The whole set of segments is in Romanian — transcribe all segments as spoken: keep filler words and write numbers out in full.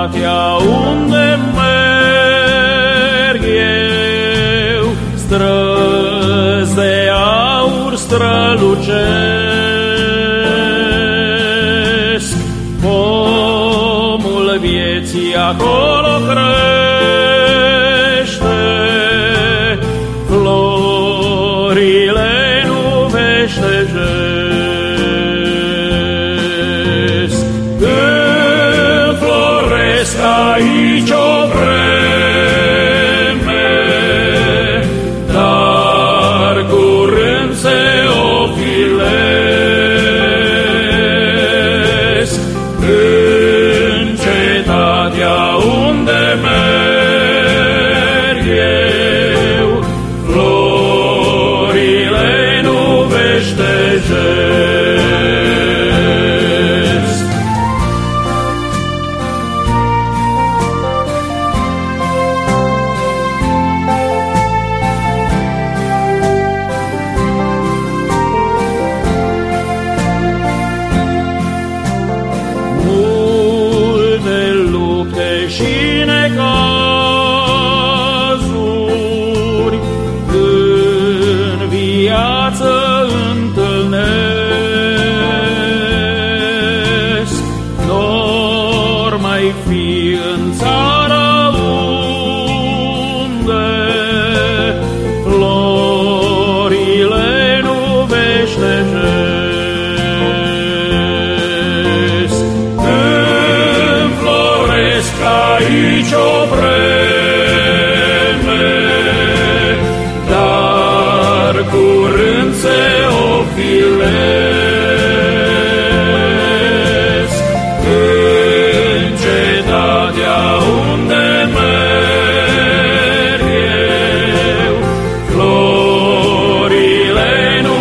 cetatea unde merg eu, străzi de aur strălucesc, pomul vieții acolo crește, florile nu veștejesc. Înfloresc aici o vreme, dar curând se ofilesc. În cetatea unde merg eu, florile nu veștejesc. Multe lupte și necazuri în viață întâlnesc, n-or mai fi în țara unde florile nu veștejesc. Înfloresc aici o vreme, dar curând se ofilesc. În cetatea unde merg eu, florile nu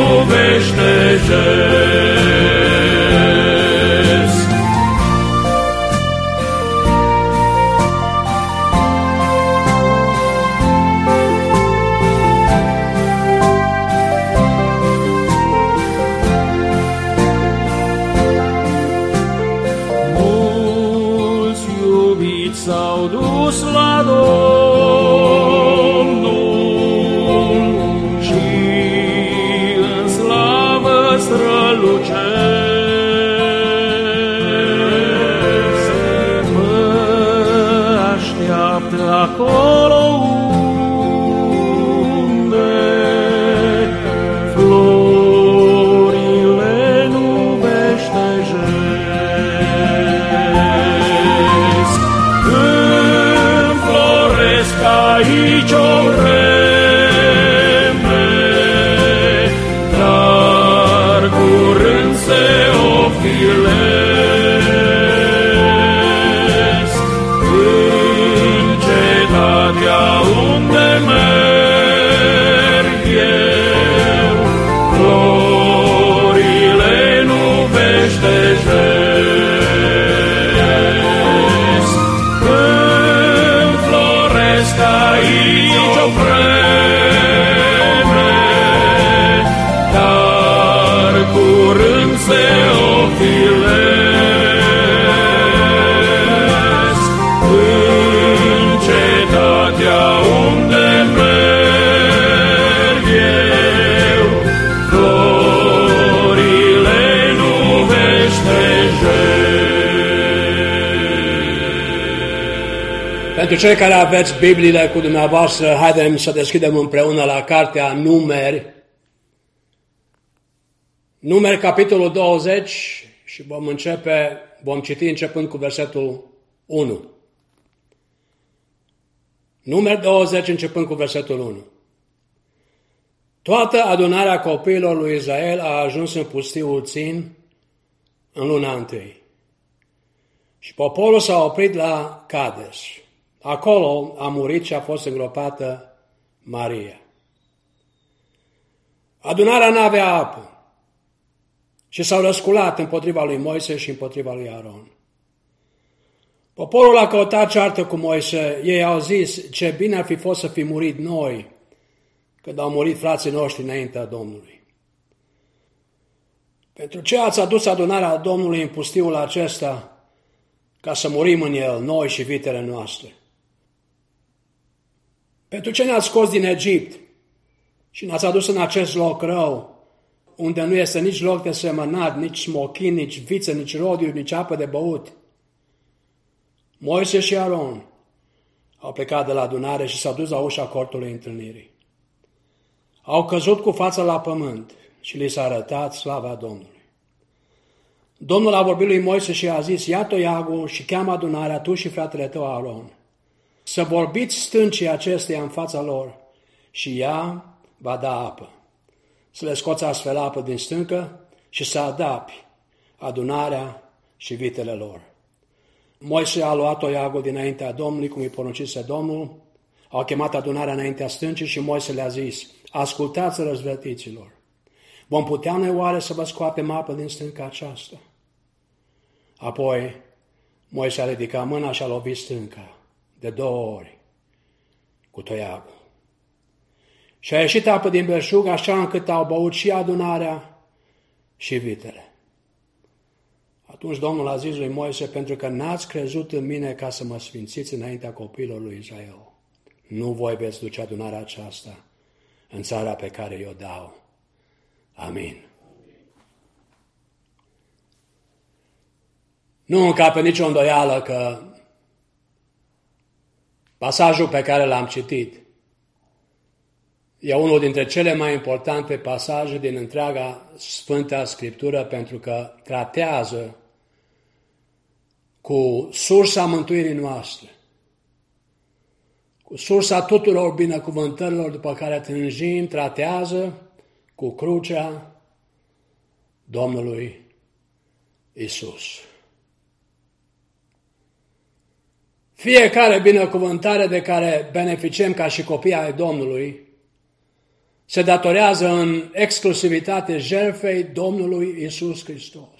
veștejesc. Mulți iubiți s-au dus la Domnul și în slavă strălucesc. Mă așteaptă acolo unde florile nu veștejesc. Înfloresc aici o vreme, dar curând se ofilesc. În cetatea unde merg eu, florile nu veștejesc. Înfloresc aici o vreme, dar curând se ofilesc. În cetatea unde merg eu, florile nu veștejesc. Pentru cei care aveți Bibliile cu dumneavoastră, haidem să deschidem împreună la cartea Numeri. Numeri, capitolul douăzeci, și vom începe, vom citi începând cu versetul unu. Numeri douăzeci, începând cu versetul unu. Toată adunarea copiilor lui Israel a ajuns în pustiul Țin în luna întâi. Și poporul s-a oprit la Cades. Acolo a murit și a fost îngropată Maria. Adunarea n-avea apă și s-au răsculat împotriva lui Moise și împotriva lui Aron. Poporul a căutat ceartă cu Moise, ei au zis, ce bine ar fi fost să fi murit noi când au murit frații noștri înaintea Domnului. Pentru ce ați adus adunarea Domnului în pustiul acesta, ca să murim în el, noi și vitele noastre. Pentru ce ne-ați scos din Egipt și ne-ați adus în acest loc rău, unde nu este nici loc de semănat, nici smochin, nici viță, nici rodiu, nici apă de băut? Moise și Aron au plecat de la adunare și s-au dus la ușa cortului întâlnirii. Au căzut cu fața la pământ și li s-a arătat slava Domnului. Domnul a vorbit lui Moise și a zis: ia toiagul și cheamă adunarea, tu și fratele tău Aron, să vorbiți stâncii acesteia în fața lor și ea va da apă. Să le scoți astfel apă din stâncă și să adapi adunarea și vitele lor. Moise a luat toiagul dinaintea Domnului, cum îi poruncise Domnul, au chemat adunarea înaintea stâncii și Moise le-a zis: ascultați, răzvrătiților, vom putea noi oare să vă scoatem apă din stânca aceasta? Apoi Moise a ridicat mâna și a lovit stânca de două ori cu toiagul. Și a ieșit apă din belșug, așa încât au băut și adunarea și vitele. Atunci Domnul a zis lui Moise: pentru că n-ați crezut în mine ca să mă sfințiți înaintea copiilor lui Israel, nu voi veți duce adunarea aceasta în țara pe care eu dau. Amin. Nu încape nicio îndoială că pasajul pe care l-am citit e unul dintre cele mai importante pasaje din întreaga Sfânta Scriptură, pentru că tratează cu sursa mântuirii noastre, cu sursa tuturor binecuvântărilor după care tânjim, tratează cu crucea Domnului Isus. Fiecare binecuvântare de care beneficiem ca și copii ai Domnului se datorează în exclusivitate jertfei Domnului Isus Hristos.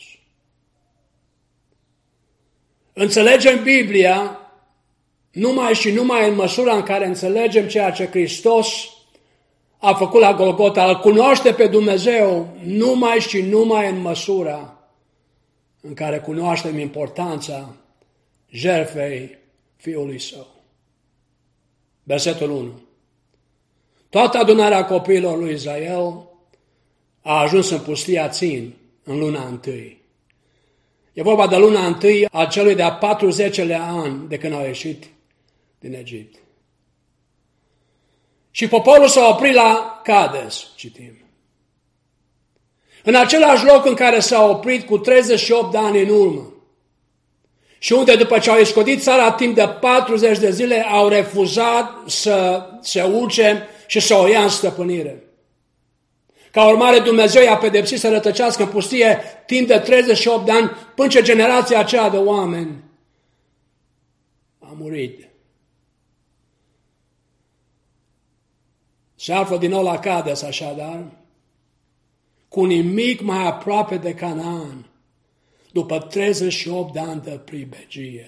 Înțelegem Biblia numai și numai în măsura în care înțelegem ceea ce Hristos a făcut la Golgota. Îl cunoaște pe Dumnezeu numai și numai în măsura în care cunoaștem importanța jertfei Fiului Său. Versetul unu. Toată adunarea copiilor lui Israel a ajuns în pustia Țin în luna întâi. E vorba de luna întâi a celui de-a patruzecilea an de când au ieșit din Egipt. Și poporul s-a oprit la Cades, citim. În același loc în care s-a oprit cu treizeci și opt de ani în urmă și unde după ce au iscodit țara timp de patruzeci de zile au refuzat să se urce și să o ia în stăpânire. Ca urmare, Dumnezeu i-a pedepsit să rătăcească în pustie timp de treizeci și opt de ani, până ce generația aceea de oameni a murit. Se află din nou la Cades, așadar, cu nimic mai aproape de Canaan, după treizeci și opt de ani de pribegie.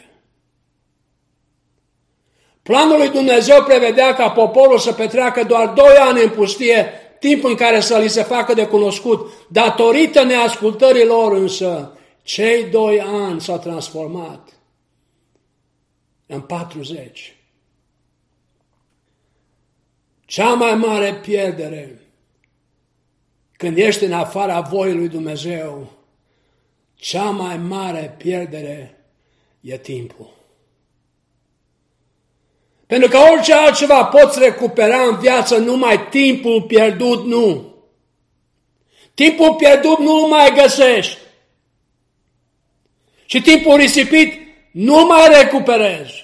Planul lui Dumnezeu prevedea ca poporul să petreacă doar doi ani în pustie, timp în care să li se facă de cunoscut. Datorită neascultării lor însă, cei doi ani s-au transformat în patruzeci. Cea mai mare pierdere când ești în afara voii lui Dumnezeu, cea mai mare pierdere e timpul. Pentru că orice altceva poți recupera în viață, numai timpul pierdut nu. Timpul pierdut nu mai găsești. Și timpul risipit nu mai recuperezi.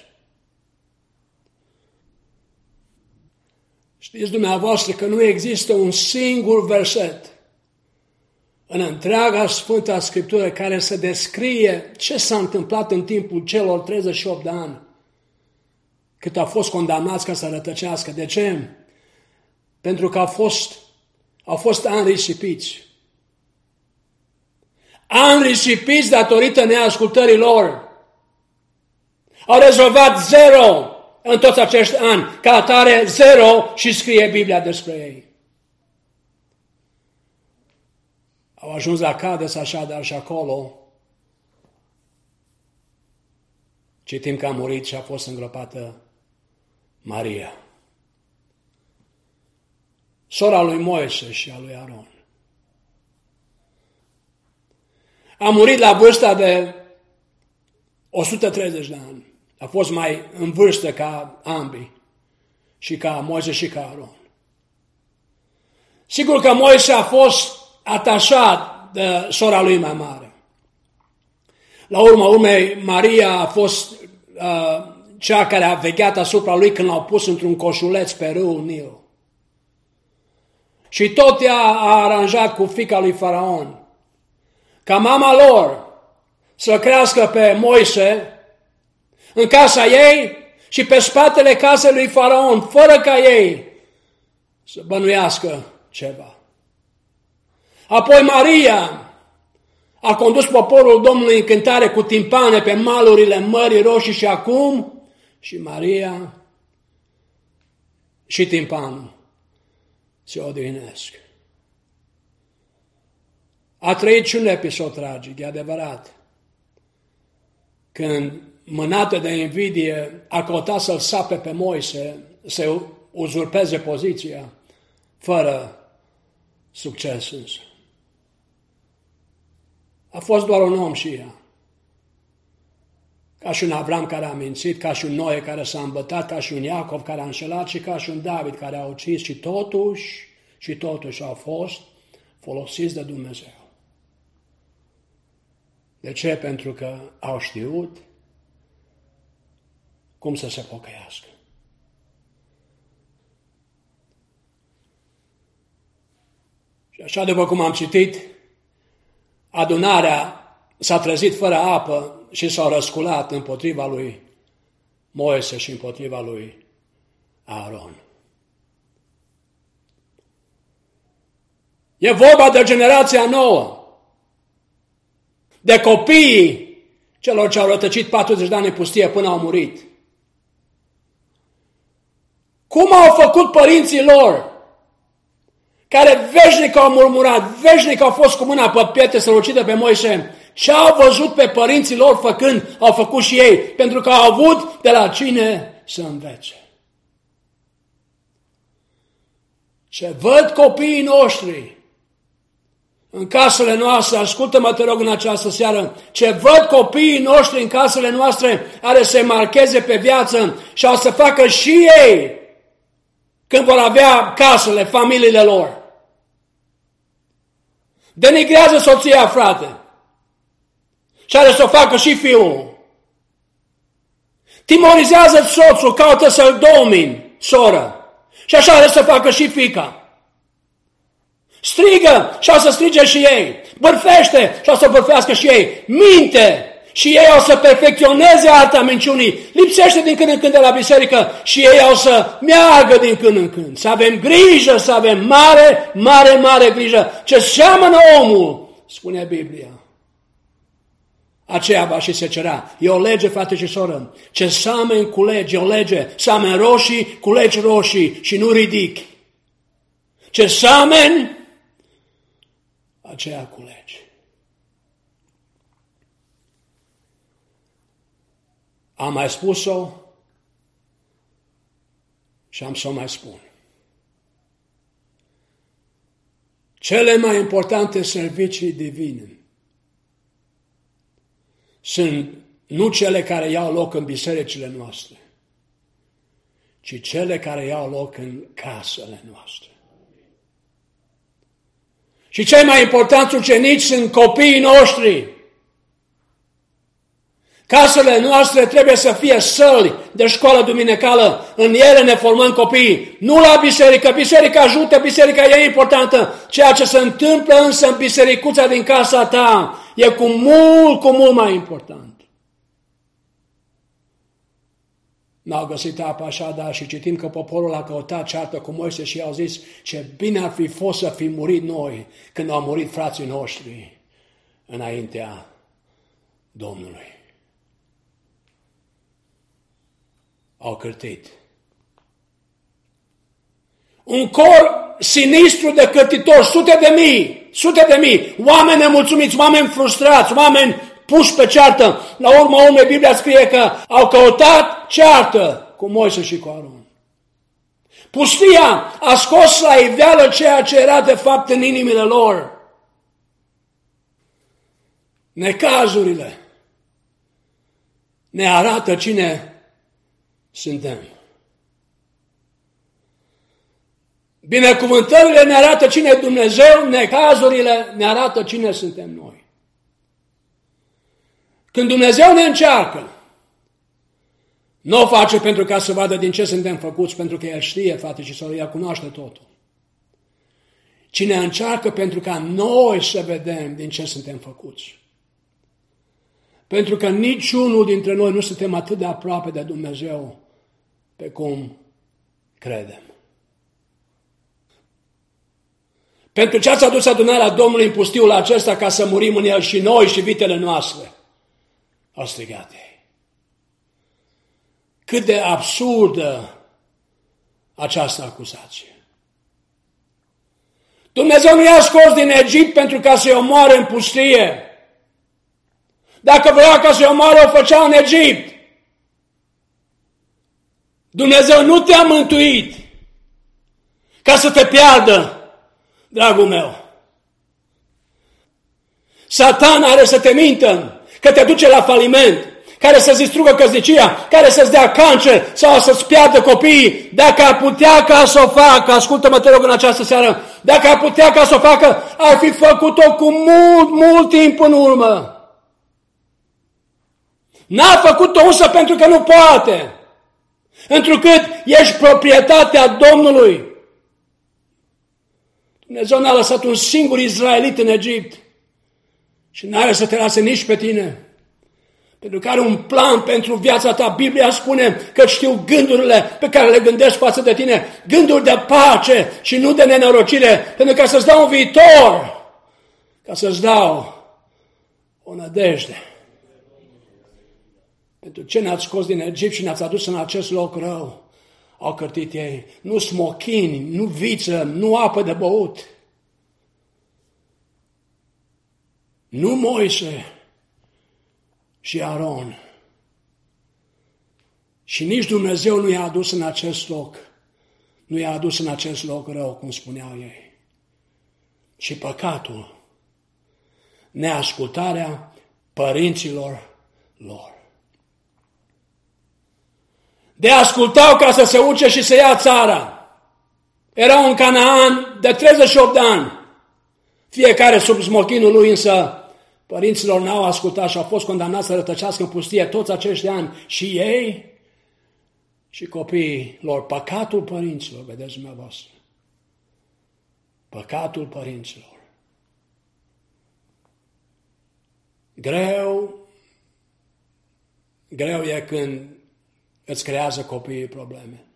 Știți dumneavoastră că nu există un singur verset în întreaga Sfânta Scriptură care să descrie ce s-a întâmplat în timpul celor treizeci și opt de ani cât au fost condamnați ca să rătăcească. De ce? Pentru că au fost, au fost ani risipiți. Ani risipiți datorită neascultării lor. Au rezolvat zero în toți acești ani. Ca atare, zero și scrie Biblia despre ei. Au ajuns la Cades așadar și acolo citim că a murit și a fost îngropată Maria, sora lui Moise și a lui Aron. A murit la vârsta de o sută treizeci de ani. A fost mai în vârstă ca ambii, și ca Moise și ca Aron. Sigur că Moise a fost atașat de sora lui mai mare. La urma urmei, Maria a fost uh, cea care a vegheat asupra lui când l-au pus într-un coșuleț pe râul Nil. Și tot ea a aranjat cu fiica lui Faraon ca mama lor să crească pe Moise în casa ei și pe spatele casei lui Faraon, fără ca ei să bănuiască ceva. Apoi Maria a condus poporul Domnului în cântare cu timpane pe malurile Mării Roșii și acum și Maria și timpanul se odihnesc. A trăit și un episod tragic, e adevărat, când, mânată de invidie, a căutat să-l sape pe Moise, să uzurpeze poziția, fără succes însă. A fost doar un om și ea. Ca și un Avram care a mințit, ca și un Noe care s-a îmbătat, ca și un Iacov care a înșelat și ca și un David care a ucis și totuși, și totuși au fost folosiți de Dumnezeu. De ce? Pentru că au știut cum să se pocăiască. Și așa, după cum am citit, adunarea s-a trezit fără apă și s-au răsculat împotriva lui Moise și împotriva lui Aaron. E vorba de generația nouă, de copiii celor ce au rătăcit patruzeci de ani în pustie până au murit. Cum au făcut părinții lor, care veșnic au murmurat, veșnic au fost cu mâna pe pietre să-l ucidă pe Moise, ce au văzut pe părinții lor făcând, au făcut și ei, pentru că au avut de la cine să învețe. Ce văd copiii noștri în casele noastre, ascultă-mă, te rog, în această seară, ce văd copiii noștri în casele noastre are să se marcheze pe viață și au să facă și ei când vor avea casele, familiile lor. Denigrează soția, frate, și are să o facă și fiul. Timorizează soțul, caută să-l domini, soră, și așa are să facă și fiica. Strigă și o să strige și ei. Bârfește și o să bârfească și ei. Minte și ei o să perfecționeze arta minciunii. Lipsește din când în când de la biserică și ei o să meargă din când în când. Să avem grijă, să avem mare, mare, mare grijă. Ce seamănă omul, spune Biblia, aceea va și se cera. E o lege, frate și soră. Ce seameni culegi, e o lege. Seameni roșii, culegi roșii și nu ridici. Ce seameni, aceea culegi. Am mai spus-o și am să o mai spun. Cele mai importante servicii divine sunt nu cele care iau loc în bisericile noastre, ci cele care iau loc în casele noastre. Și cei mai importanți ucenici sunt copiii noștri. Casele noastre trebuie să fie săli de școală duminicală. În ele ne formăm copiii. Nu la biserică. Biserica ajută, biserica e importantă. Ceea ce se întâmplă însă în bisericuța din casa ta e cu mult, cu mult mai important. N-au găsit apă așa, dar și citim că poporul a căutat ceartă cu Moise și i-au zis ce bine ar fi fost să fi murit noi când au murit frații noștri înaintea Domnului. Au cârtit. Un cor sinistru de cârtitori, sute de mii, sute de mii, oameni nemulțumiți, oameni frustrați, oameni puși pe ceartă. La urma urmei, Biblia scrie că au căutat ceartă cu Moise și cu Aron. Pustia a scos la iveală ceea ce era de fapt în inimile lor. Necazurile ne arată cine suntem. Binecuvântările ne arată cine e Dumnezeu, necazurile ne arată cine suntem noi. Când Dumnezeu ne încearcă, nu o face pentru ca să vadă din ce suntem făcuți, pentru că El știe, frate și soră, El cunoaște totul. Cine încearcă pentru ca noi să vedem din ce suntem făcuți. Pentru că niciunul dintre noi nu suntem atât de aproape de Dumnezeu pe cum credem. Pentru ce ați adus adunarea Domnului în pustiul acesta ca să murim în el și noi și vitele noastre? Au strigat ei. Cât de absurdă această acuzație. Dumnezeu nu i-a scos din Egipt pentru ca să-i omoare în pustie. Dacă vrea ca să-i omoare, o făcea în Egipt. Dumnezeu nu te-a mântuit ca să te piardă, dragul meu. Satan are să te mintă, că te duce la faliment, care să-ți distrugă căsnicia, care să-ți dea cancer sau să-ți piardă copiii. Dacă ar putea ca să o facă, ascultă-mă, te rog, în această seară, dacă ar putea ca să o facă, ar fi făcut-o cu mult, mult timp în urmă. N-a făcut-o însă pentru că nu poate, întrucât ești proprietatea Domnului. Dumnezeu n-a lăsat un singur izraelit în Egipt și n-are să te lase nici pe tine. Pentru că are un plan pentru viața ta. Biblia spune că știu gândurile pe care le gândești față de tine, gânduri de pace și nu de nenorocire, pentru ca să-ți dau un viitor, ca să-ți dau o nădejde. Pentru ce ne-ați scos din Egipt și ne-ați adus în acest loc rău? Au cărtit ei. Nu smochini, nu viță, nu apă de băut. Nu Moise și Aron. Și nici Dumnezeu nu i-a adus în acest loc. Nu i-a adus în acest loc rău, cum spuneau ei. Și păcatul, neascultarea părinților lor. De ascultau ca să se uce și să ia țara. Erau în Canaan de treizeci și opt de ani. Fiecare sub smochinul lui, însă părinților n-au ascultat și au fost condamnați să rătăcească în pustie toți acești ani. Și ei și copiii lor. Păcatul părinților, vedeți dumneavoastră. Păcatul părinților. Greu, greu e când îți creează copiii probleme.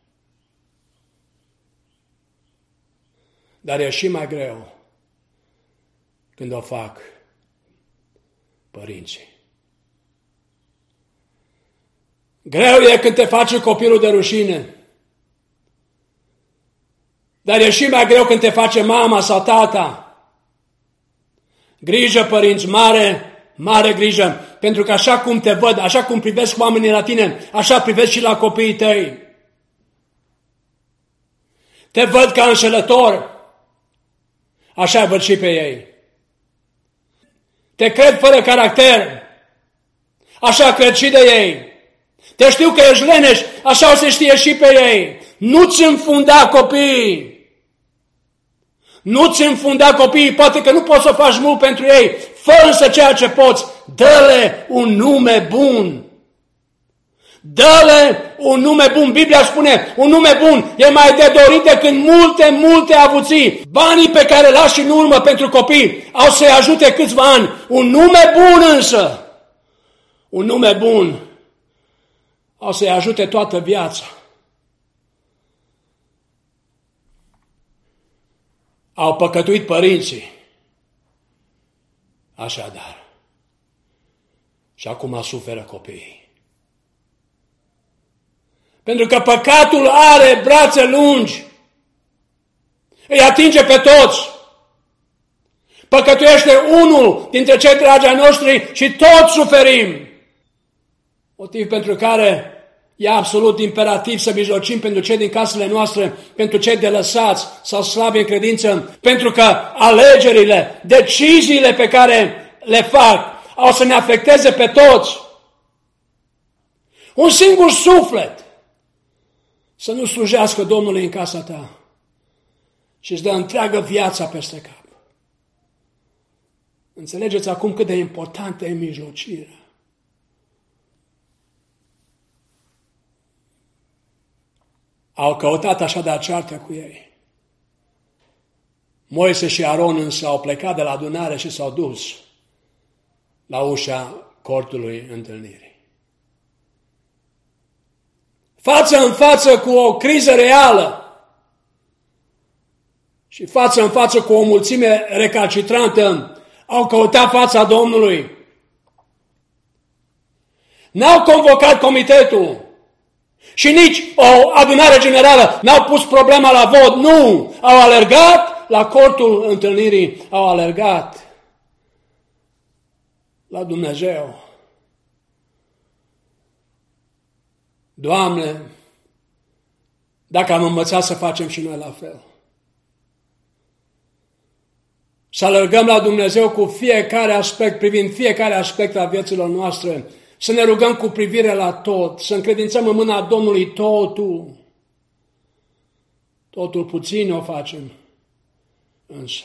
Dar e și mai greu când o fac părinții. Greu e când te face copilul de rușine. Dar e și mai greu când te face mama sau tata. Grijă, părinți, mare, mare grijă. Pentru că așa cum te văd, așa cum privesc oamenii la tine, așa privesc și la copiii tăi. Te văd ca înșelător, așa văd și pe ei. Te cred fără caracter, așa cred și de ei. Te știu că ești leneș, așa o să știe și pe ei. Nu-ți înfunda copiii. Nu-ți înfunda copiii, poate că nu poți să faci mult pentru ei, fă însă ceea ce poți. Dă-le un nume bun. Dă-le un nume bun. Biblia spune, un nume bun e mai de dorit decât multe, multe avuții. Banii pe care lași în urmă pentru copii au să-i ajute câțiva ani. Un nume bun însă, un nume bun au să-i ajute toată viața. Au păcătuit părinții. Așadar. Și acum suferă copiii. Pentru că păcatul are brațe lungi. Îi atinge pe toți. Păcătuiește unul dintre cei dragi ai noștri și toți suferim. Motiv pentru care e absolut imperativ să mijlocim pentru cei din casele noastre, pentru cei de lăsați sau slabi în credință, pentru că alegerile, deciziile pe care le fac au să ne afecteze pe toți. Un singur suflet să nu slujească Domnului în casa ta și îți dă întreagă viața peste cap. Înțelegeți acum cât de importantă e mijlocirea. Au căutat așadar ceartă cu ei. Moise și Aron însă au plecat de la adunare și s-au dus la ușa cortului întâlnirii. Față în față cu o criză reală și față în față cu o mulțime recalcitrantă, au căutat fața Domnului. N-au convocat comitetul și nici o adunare generală, n-au pus problema la vot, nu! Au alergat la cortul întâlnirii, au alergat la Dumnezeu. Doamne, dacă am învățat să facem și noi la fel. Să alergăm la Dumnezeu cu fiecare aspect, privind fiecare aspect al vieților noastre, să ne rugăm cu privire la tot, să încredințăm în mâna Domnului totul. Totul puțin o facem, însă.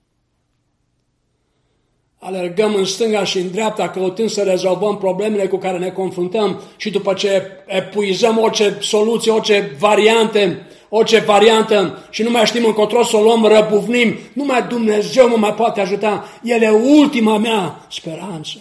Alergăm în stânga și în dreapta, căutând să rezolvăm problemele cu care ne confruntăm și după ce epuizăm orice soluție, orice variante, orice variantă și nu mai știm încotro să o luăm, răbufnim, numai Dumnezeu mă mai poate ajuta. El e ultima mea speranță.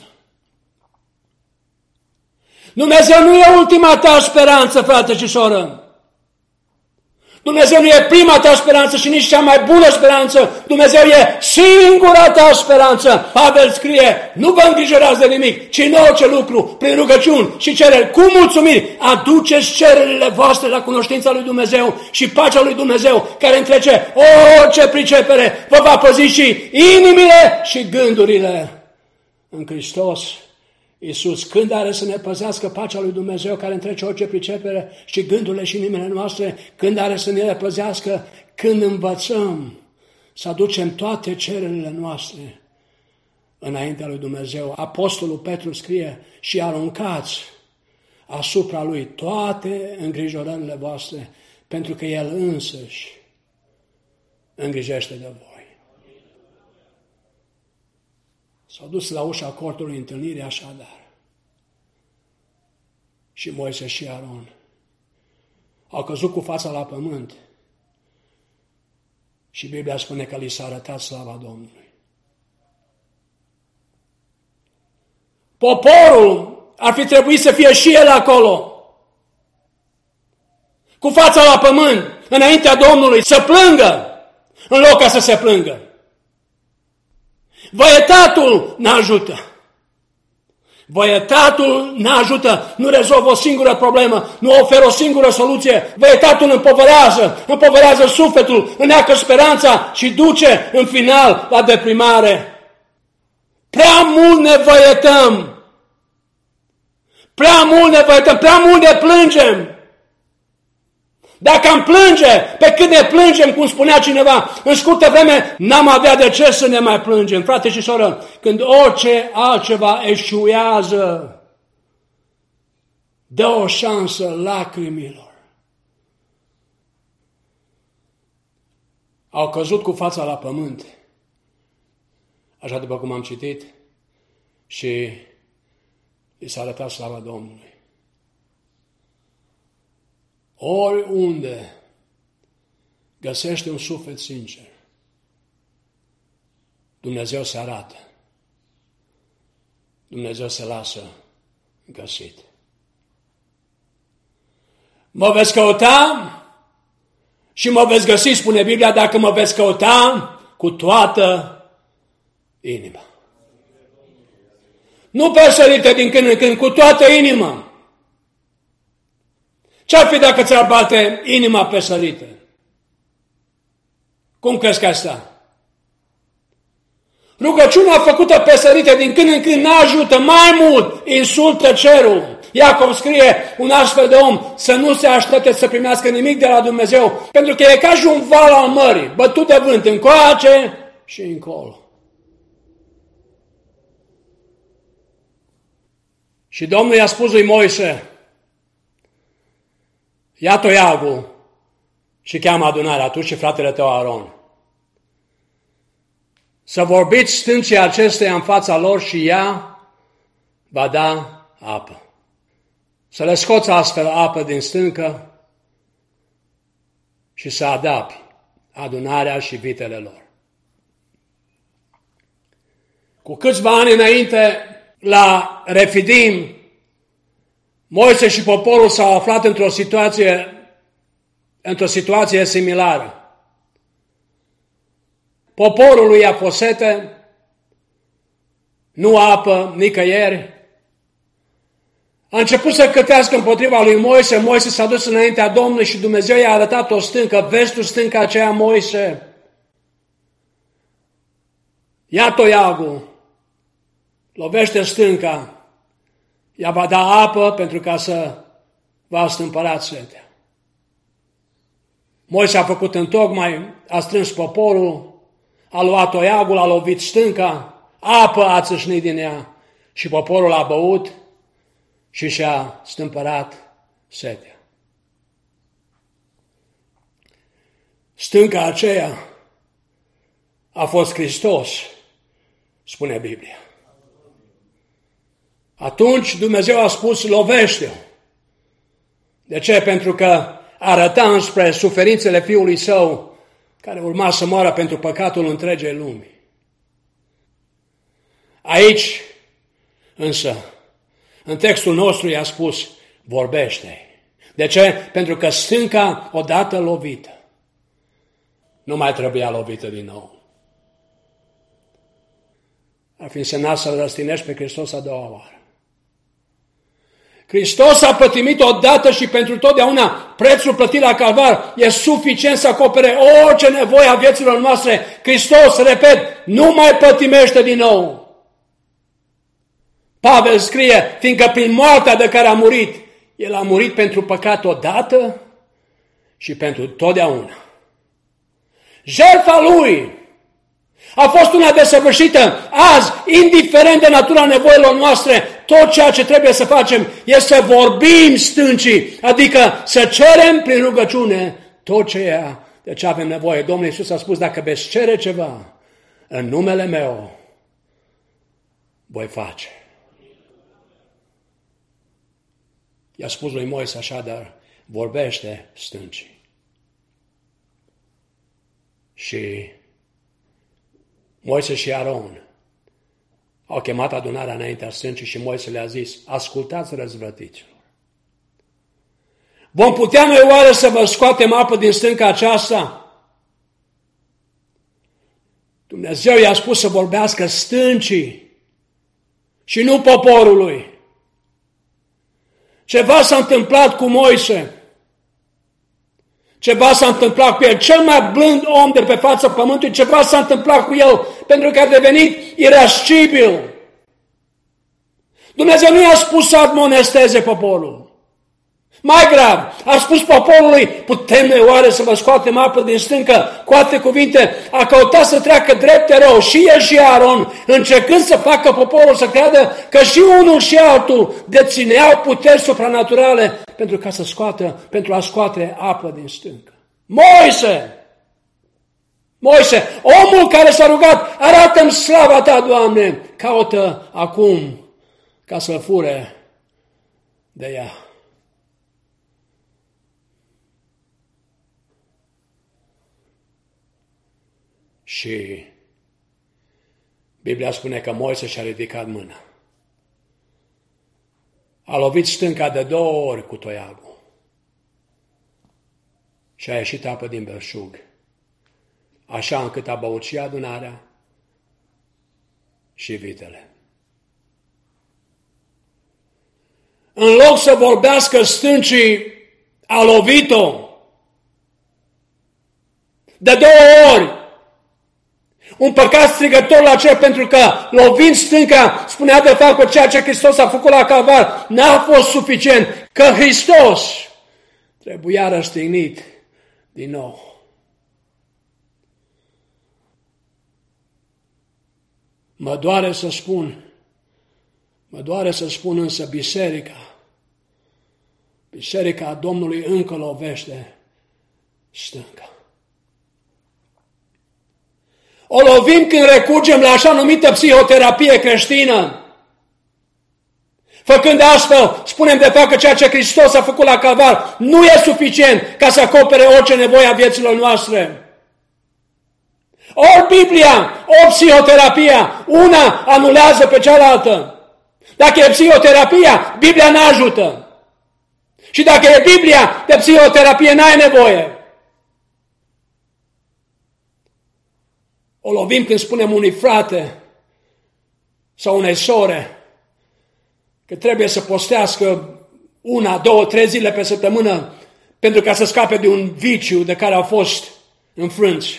Dumnezeu nu e ultima ta speranță, frate și soră. Dumnezeu nu e prima ta speranță și nici cea mai bună speranță. Dumnezeu e singura ta speranță. Pavel scrie, nu vă îngrijorați de nimic, ci în orice lucru, prin rugăciuni și cereri, cu mulțumiri, aduceți cererile voastre la cunoștința lui Dumnezeu și pacea lui Dumnezeu, care întrece orice pricepere, vă va păzi și inimile și gândurile în Hristos Iisus. Când are să ne păzească pacea lui Dumnezeu care întrece orice pricepere și gândurile și inimile noastre? Când are să ne le păzească? Când învățăm să aducem toate cererile noastre înaintea lui Dumnezeu. Apostolul Petru scrie, și aruncați asupra lui toate îngrijorările voastre, pentru că el însăși îngrijește de voi. S-au dus la ușa cortului întâlnirii așadar. Și Moise și Aron au căzut cu fața la pământ. Și Biblia spune că li s-a arătat slava Domnului. Poporul ar fi trebuit să fie și el acolo, cu fața la pământ, înaintea Domnului, să plângă, în loc ca să se plângă. Văietatul n-ajută. Văietatul n-ajută, nu rezolvă o singură problemă, nu oferă o singură soluție. Văietatul împovărează, împovărează sufletul, îneacă speranța și duce în final la deprimare. Prea mult ne văietăm. Prea mult ne văietăm, prea mult ne plângem. Dacă am plânge, pe cât ne plângem, cum spunea cineva, în scurtă vreme n-am avea de ce să ne mai plângem. Frate și soră, când orice altceva eșuează, dă o șansă lacrimilor. Au căzut cu fața la pământ, așa după cum am citit, și li s-a arătat slava Domnului. Oriunde găsește un suflet sincer, Dumnezeu se arată. Dumnezeu se lasă găsit. Mă veți căuta și mă veți găsi, spune Biblia, dacă mă veți căuta cu toată inima. Nu pe sărite din când în când, cu toată inima. Ce-ar fi dacă ți-ar bate inima pe sărite? Cum crezi că asta? Rugăciunea făcută pe sărite din când în când n-ajută, mai mult insultă cerul. Iacov scrie, un astfel de om să nu se aștepte să primească nimic de la Dumnezeu, pentru că e ca și un val al mării, bătut de vânt încoace și încolo. Și Domnul i-a spus lui Moise, ia toiagul și cheamă adunarea, tu și fratele tău Aron. Să vorbiți stâncii acesteia în fața lor și ea va da apă. Să le scoți astfel apă din stâncă și să adapi adunarea și vitele lor. Cu câțiva ani înainte, la Refidim, Moise și poporul s-au aflat într-o situație, într-o situație similară. Poporul lui a fost sete, nu apă nicăieri. A început să câtească împotriva lui Moise, Moise s-a dus înaintea Domnului și Dumnezeu i-a arătat o stâncă, vezi tu stânca aceea, Moise? Ia toiagul, lovește stânca, ea va da apă pentru ca să vă astâmpărați setea. Moise a făcut întocmai, a strâns poporul, a luat toiagul, a lovit stânca, apă a țâșnit din ea și poporul a băut și și-a stâmpărat setea. Stânca aceea a fost Hristos, spune Biblia. Atunci Dumnezeu a spus, lovește-o. De ce? Pentru că arăta înspre suferințele Fiului Său, care urma să moară pentru păcatul întregei lumi. Aici, însă, în textul nostru i-a spus, vorbește. De ce? Pentru că stânca, odată lovită, nu mai trebuia lovită din nou. Ar fi însemnat să-L răstinești pe Hristos a doua oară. Hristos a pătimit odată și pentru totdeauna. Prețul plătit la calvar e suficient să acopere orice nevoie a vieților noastre. Hristos, repet, nu mai pătimește din nou. Pavel scrie, fiindcă prin moartea de care a murit, El a murit pentru păcat odată și pentru totdeauna. Jertfa Lui a fost una desăvârșită. Azi, indiferent de natura nevoilor noastre, tot ceea ce trebuie să facem este să vorbim stâncii, adică să cerem prin rugăciune tot ceea de ce avem nevoie. Domnul Iisus a spus, dacă veți cere ceva în numele meu, voi face. I-a spus lui Moise așadar, vorbește stâncii. Și Moise și Aron au chemat adunarea înaintea stâncii și Moise le-a zis, ascultați răzvrătiților. Vom putea noi oare să vă scoatem apă din stânca aceasta? Dumnezeu i-a spus să vorbească stâncii și nu poporului. Ceva s-a întâmplat cu Moise. Ceva s-a întâmplat cu el, cel mai blând om de pe fața pământului, ceva s-a întâmplat cu el, pentru că a devenit irascibil. Dumnezeu nu i-a spus să admonesteze poporul. Mai grav, a spus poporului, putem noi oare să vă scoatem apă din stâncă? Cu alte cuvinte, a căutat să treacă drept rău și el și Aron, încercând să facă poporul să creadă că și unul și altul dețineau puteri supranaturale pentru ca să scoată, pentru a scoate apă din stâncă. Moise! Moise, omul care s-a rugat, arată-mi slava ta, Doamne, caută acum ca să-l fure de ea. Și Biblia spune că Moise și-a ridicat mâna. A lovit stânca de două ori cu toiagul. Și a ieșit apă din belșug. Așa încât a băut și adunarea și vitele. În loc să vorbească stâncii, a lovit-o. De două ori. un păcat strigător la cer, pentru că lovind stânca, spunea de fapt că ceea ce Hristos a făcut la Calvar n-a fost suficient, că Hristos trebuia răstignit din nou. Mă doare să spun, mă doare să spun însă biserica, biserica Domnului încă lovește stânca. O lovim când recurgem la așa numită psihoterapie creștină. Făcând astfel, spunem de fapt că ceea ce Hristos a făcut la Calvar nu e suficient ca să acopere orice nevoie a vieților noastre. Ori Biblia, ori psihoterapia, una anulează pe cealaltă. Dacă e psihoterapia, Biblia n-ajută. Și dacă e Biblia, de psihoterapie n-ai nevoie. O lovim când spunem unui frate sau unei sore că trebuie să postească una, două, trei zile pe săptămână pentru ca să scape de un viciu de care au fost înfrânți.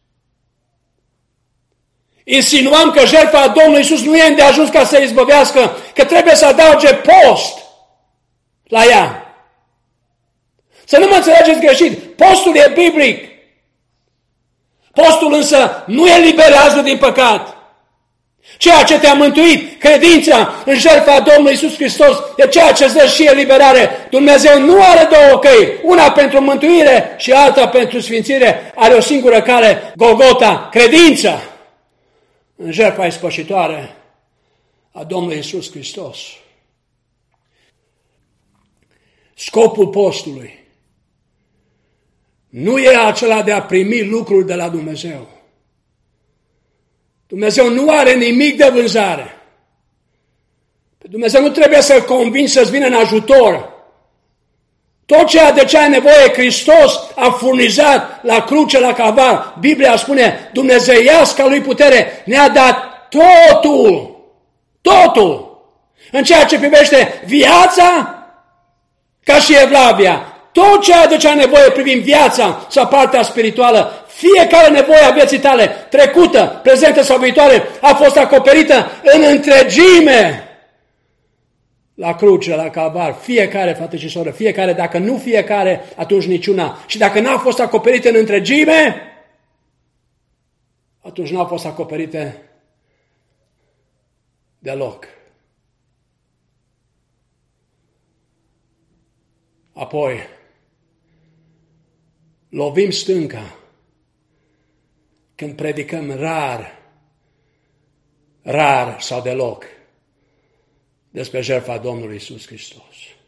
Insinuăm că jertfa Domnului Iisus nu e îndeajuns ca să izbăvească, că trebuie să adauge post la ea. Să nu mă înțelegeți greșit, postul e biblic. Postul însă nu eliberează din păcat. Ceea ce te-a mântuit, credința în jertfa Domnului Iisus Hristos, e ceea ce îți dă și eliberare. Dumnezeu nu are două căi, una pentru mântuire și alta pentru sfințire. Are o singură cale, Golgota, credința în jertfa ispășitoare a Domnului Iisus Hristos. Scopul postului nu e acela de a primi lucruri de la Dumnezeu. Dumnezeu nu are nimic de vânzare. Dumnezeu nu trebuie să-L convingi să-ți vină în ajutor. Tot ceea de ce ai nevoie, Hristos a furnizat la cruce, la Calvar. Biblia spune, dumnezeiasca Lui putere ne-a dat totul. Totul. În ceea ce privește viața, ca și evlavia. Tot ceea de ce ai nevoie privind viața sau partea spirituală, fiecare nevoie a vieții tale, trecută, prezentă sau viitoare, a fost acoperită în întregime la cruce, la Calvar. Fiecare, frate și soră, fiecare, dacă nu fiecare, atunci niciuna. Și dacă n-a fost acoperită în întregime, atunci n-a fost acoperite deloc. Apoi, lovim stânca când predicăm rar, rar sau deloc despre jertfa Domnului Iisus Hristos.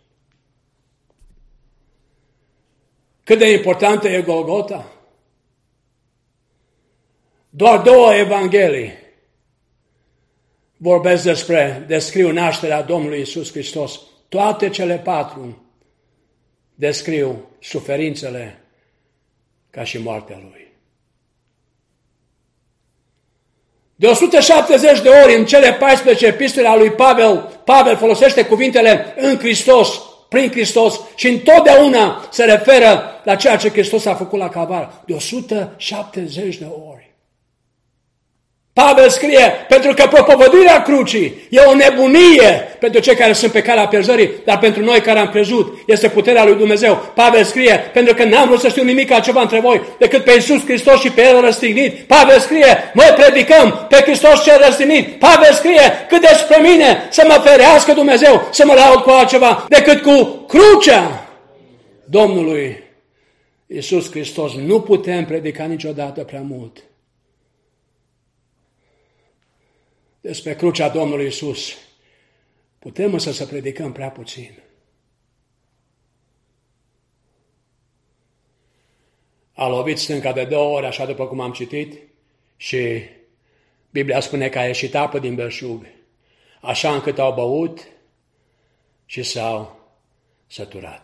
Cât de importantă e Golgota? Doar două evanghelii vorbesc despre, descriu nașterea Domnului Iisus Hristos. Toate cele patru descriu suferințele ca și moartea Lui. De o sută șaptezeci de ori în cele paisprezece epistole ale lui Pavel, Pavel folosește cuvintele în Hristos, prin Hristos și întotdeauna se referă la ceea ce Hristos a făcut la Calvar. De o sută șaptezeci de ori. Pavel scrie, pentru că propovăduirea crucii e o nebunie pentru cei care sunt pe calea pierzării, dar pentru noi care am crezut este puterea lui Dumnezeu. Pavel scrie, pentru că n-am vrut să știu nimic altceva între voi decât pe Iisus Hristos și pe El răstignit. Pavel scrie, noi predicăm pe Hristos cel răstignit. Pavel scrie, cât despre mine să mă ferească Dumnezeu să mă laud cu altceva decât cu crucea Domnului Iisus Hristos. Nu putem predica niciodată prea mult despre crucea Domnului Iisus. Putem însă să predicăm prea puțin. A lovit stânca de două ori, așa după cum am citit, și Biblia spune că a ieșit apă din belșug, așa încât au băut și s-au săturat.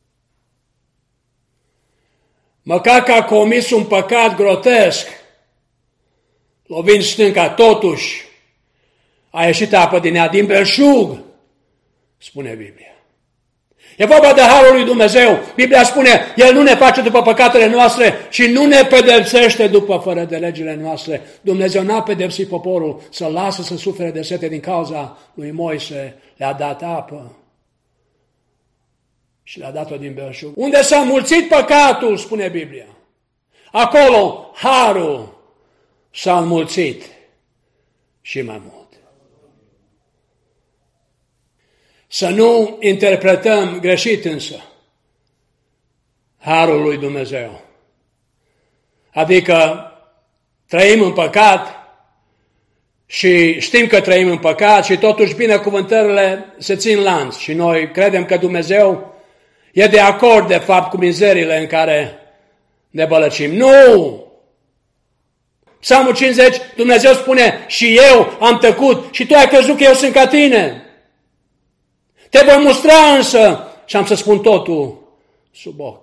Măcar că a comis un păcat grotesc, lovind stânca, totuși a ieșit apă din ea, din belșug, spune Biblia. E vorba de harul lui Dumnezeu. Biblia spune, El nu ne face după păcatele noastre și nu ne pedepsește după fără de legile noastre. Dumnezeu n-a pedepsit poporul să-l lasă să sufere de sete din cauza lui Moise. Le-a dat apă și le-a dat-o din belșug. Unde s-a mulțit păcatul, spune Biblia, acolo harul s-a înmulțit și mai mult. Să nu interpretăm greșit însă harul lui Dumnezeu. Adică trăim în păcat și știm că trăim în păcat și totuși binecuvântările se țin lanț și noi credem că Dumnezeu e de acord de fapt cu mizeriile în care ne bălăcim. Nu! Psalmul cincizeci, Dumnezeu spune, și eu am tăcut și tu ai crezut că eu sunt ca tine. Te voi mustra însă și am să spun totul sub ochi.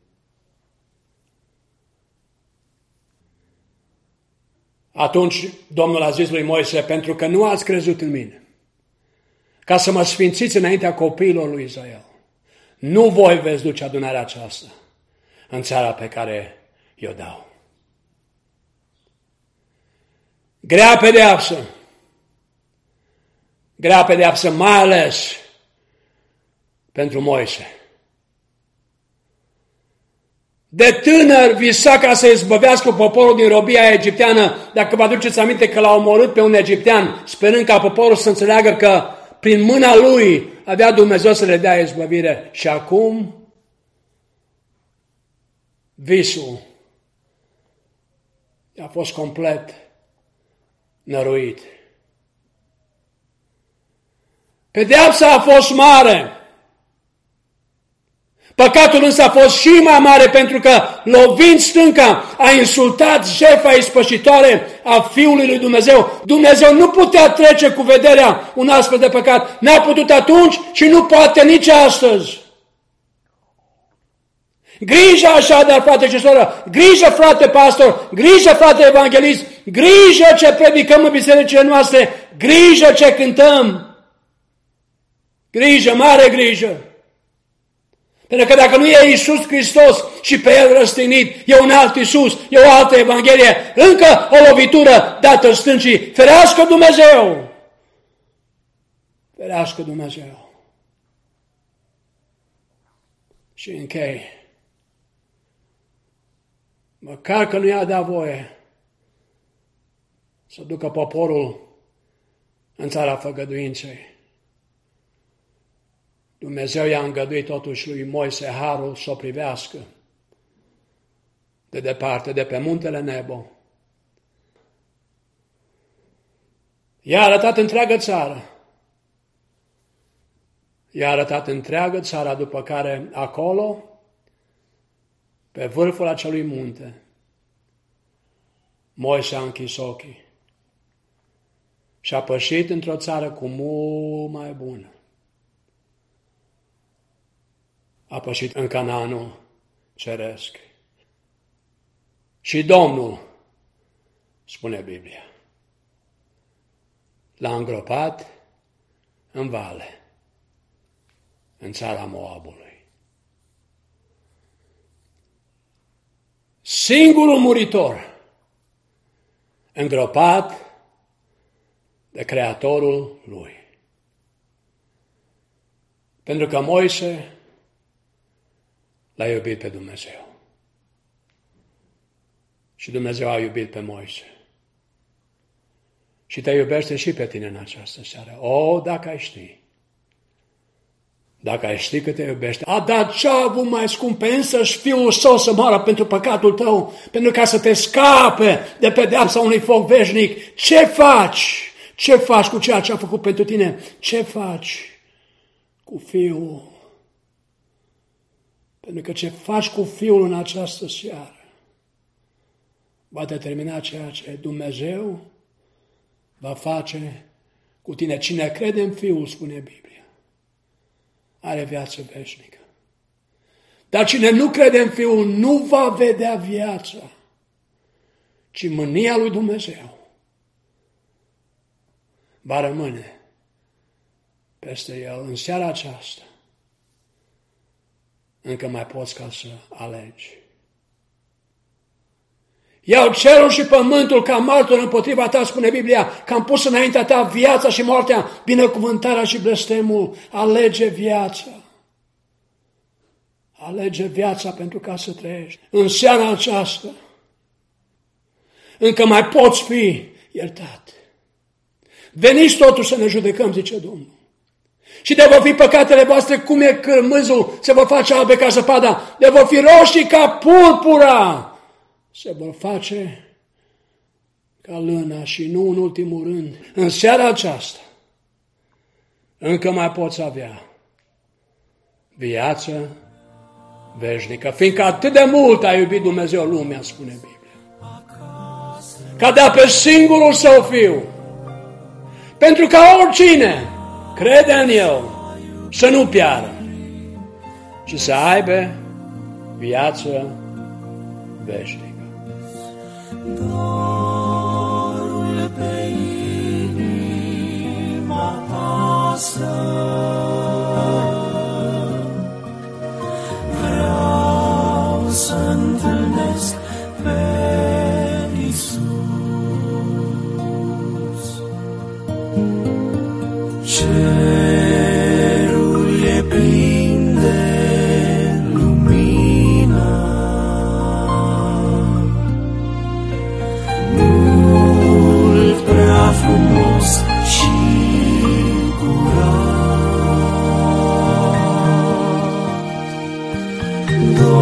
Atunci Domnul a zis lui Moise, pentru că nu ați crezut în mine, ca să mă sfințiți înaintea copiilor lui Israel, nu voi veți duce adunarea aceasta în țara pe care i-o dau. Grea pedeapsă, grea pedeapsă mai ales pentru Moise. De tânăr visa ca să izbăvească poporul din robia egipteană, dacă vă aduceți aminte că l-a omorât pe un egiptean, sperând ca poporul să înțeleagă că prin mâna lui avea Dumnezeu să le dea izbăvire. Și acum visul a fost complet năruit. Pedeapsa a fost mare. Păcatul însă a fost și mai mare pentru că, lovind stânca, a insultat jefa ispășitoare a Fiului lui Dumnezeu. Dumnezeu nu putea trece cu vederea un astfel de păcat. N-a putut atunci și nu poate nici astăzi. Grijă așadar, frate și soră, grijă, frate pastor, grijă, frate evanghelist, grijă ce predicăm în bisericile noastre, grijă ce cântăm. Grijă, mare grijă. Pentru că dacă nu e Iisus Hristos și pe El răstignit, e un alt Iisus, e o altă Evanghelie, încă o lovitură dată stâncii. Ferească Dumnezeu! Ferească Dumnezeu! Și închei. Măcar că nu i-a dat voie să ducă poporul în țara făgăduinței. Dumnezeu i-a îngăduit totuși lui Moise harul să o privească de departe, de pe muntele Nebo. I-a arătat întreagă țară. I-a arătat întreagă țara, după care acolo, pe vârful acelui munte, Moise a închis ochii și a pășit într-o țară cu mult mai bună. A pășit în Canaanul ceresc. Și Domnul, spune Biblia, l-a îngropat în vale, în țara Moabului. Singurul muritor îngropat de Creatorul lui. Pentru că Moise l-a iubit pe Dumnezeu. Și Dumnezeu a iubit pe Moise. Și te iubește și pe tine în această seară. O, dacă ai ști. Dacă ai ști că te iubește. A dat ce a avut mai scump, însăși Fiul Său să moară pentru păcatul tău, pentru ca să te scape de pedeapsa unui foc veșnic. Ce faci? Ce faci cu ceea ce a făcut pentru tine? Ce faci cu Fiul? Pentru că ce faci cu Fiul în această seară va determina ceea ce Dumnezeu va face cu tine. Cine crede în Fiul, spune Biblia, are viață veșnică. Dar cine nu crede în Fiul nu va vedea viața, ci mânia lui Dumnezeu va rămâne peste el. În seara aceasta încă mai poți ca să alegi. Iau cerul și pământul ca martor împotriva ta, spune Biblia, că am pus înaintea ta viața și moartea, binecuvântarea și blestemul. Alege viața. Alege viața pentru ca să trăiești. În seara aceasta, încă mai poți fi iertat. Veniți totuși să ne judecăm, zice Domnul. Și de vor fi păcatele voastre cum e cârmâzul, se vor face albe ca zăpada, de vor fi roșii ca purpura, se vor face ca lână. Și nu în ultimul rând, în seara aceasta, încă mai poți avea viață veșnică, fiindcă atât de mult a iubit Dumnezeu lumea, spune Biblia, că dea pe singurul Său Fiu, pentru ca oricine crede în El să nu piară, ci să aibă viață veșnică. Dorul pe inima pasă, vreau să întâlnesc pe Iisus. Cerul e plin de lumină, mult prea frumos și curat.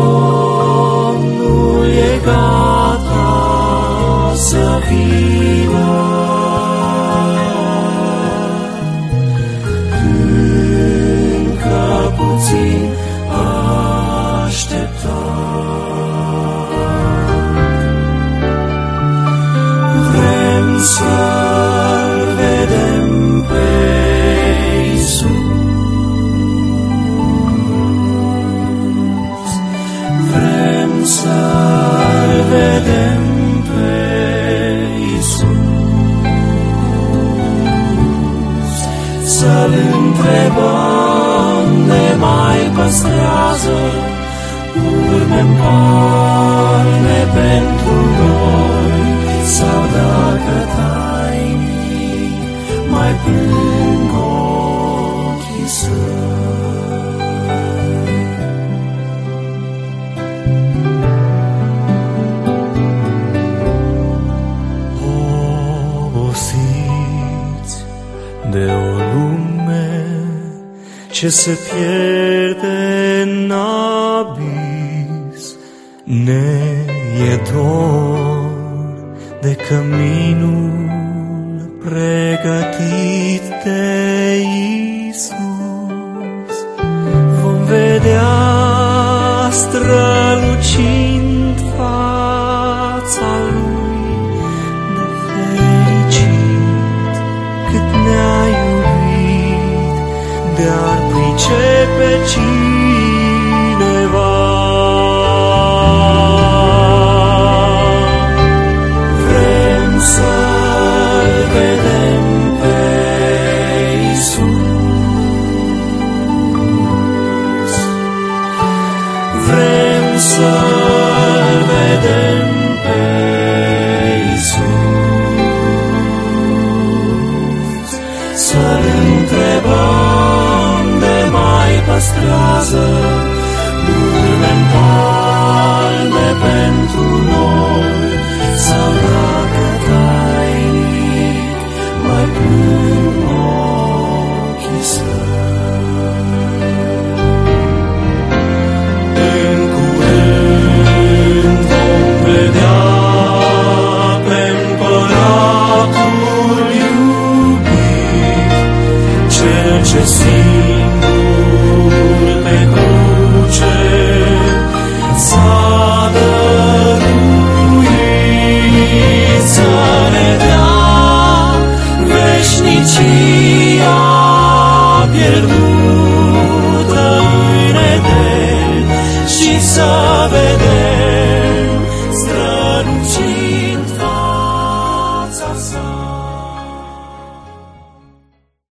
Domnul e gata să vină, încă puțin așteptat. Vrem să-L vedem pe Iisus, vrem să-L vedem pe Iisus, să-L întrebăm, ne mai păstrează urme-n palme pentru noi, sau dacă tainic mai plâng ochii săi. Obosiți de o lume ce se pierde în abis, ne e dor de căminul pregătit de Iisus. Vom vedea strălucind fața Lui, nefericit cât ne-a iubit, de-ar pricepe cineva. Vrem să-L vedem pe Iisus, vrem să-L vedem pe Iisus, să-L întrebăm, de mai păstrează urme-n palme pentru noi, sau dacă tainic mai plâng ochii săi. În curând vom vedea pe Împăratul iubit, cel ce singur pe cruce s-a dăruit, să ne dea veșnicia pierdută.